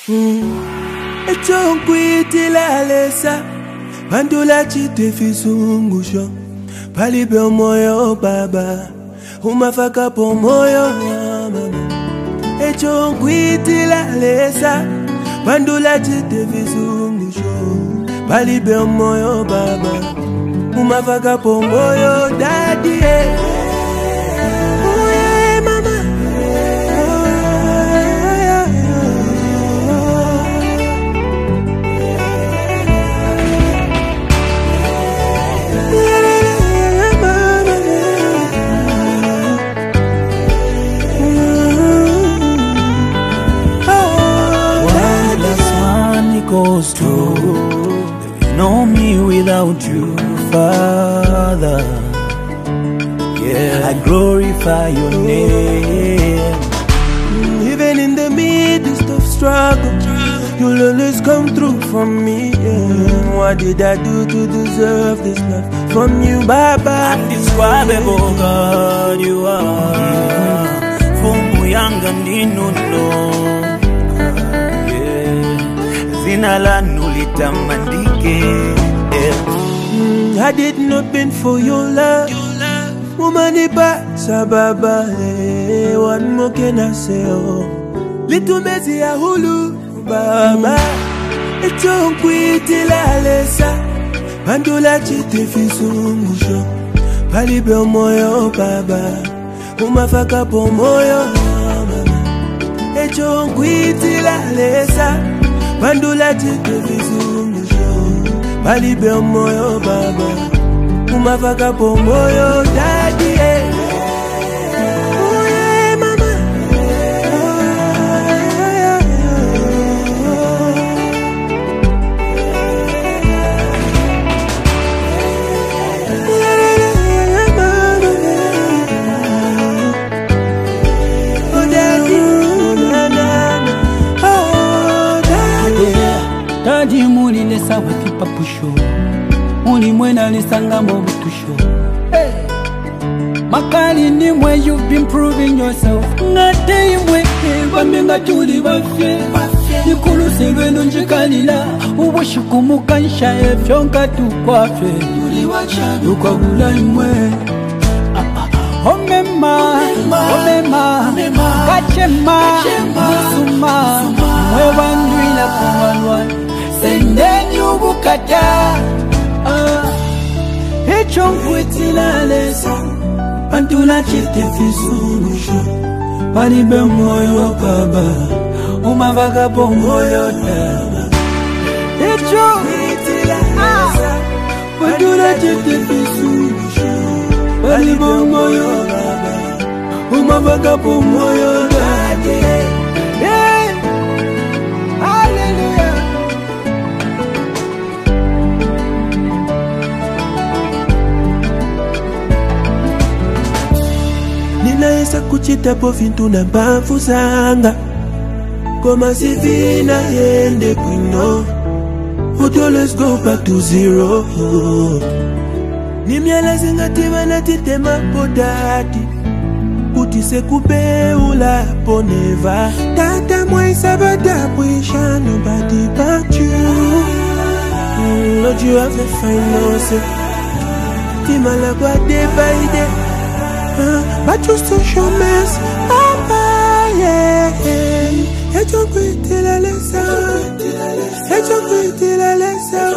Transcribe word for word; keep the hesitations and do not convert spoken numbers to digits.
Echonkwiti la lesa Bandula chite fisungusho Palibe moyo baba Umafaka po moyo mama Echonkwiti la lesa Bandula chite fisungusho Palibe moyo baba Umafaka po moyo daddy eh. Goes to there is no me without you, Father. Yeah, I glorify your name. Even in the midst of struggle, you'll always come through for me. Yeah. What did I do to deserve this love from you, Baba? Indescribable God, you are. From young and no. Mm, had it not been for your love, woman, sababa, eh, what more can I say? Oh, little messy a hulu, Baba, it's on quitty la lesa, Pandula chite fisungusho, Palibe moyo, Baba, Umafaka po moyo, Mama, it's on quitty la lesa. Bandula chite fisungusho Palibe moyo baba Umafaka po moyo daddy eh. Oh yeah mama Oh daddy Daddy muli lesa wakipa pusho Muli mwena lisanga mbutusho Hey Makali ni mwe you've been proving yourself Ngate imwe Wamenga tuli wafye Nikulu selwenu njikalila Uwashuku mukansha Fyonka tukwafe Yukwa gula imwe Omema Omema Kachema Musuma Mwe wandwila kumalwa Sendeni ubukata Echonkwiti la lesa Pantula chite fisungusho Palibe moyo baba Umavaka po moyo dama Echonkwiti la lesa Pantula chite fisungusho Palibe moyo baba Umavaka po moyo dama Ninaesa kuchita po fintu na mbavu zanga Koma sivina yende kwino Would always go back to zero Nimyala zingativa na titema podati Utise kupe ula poneva Tata mwa isabada puisha nobody but you mm, Lord you have the final say Timala kwa day by day But you still show mercy, Papa, yeah. Et tu quittes la laisse, et tu quittes la laisse.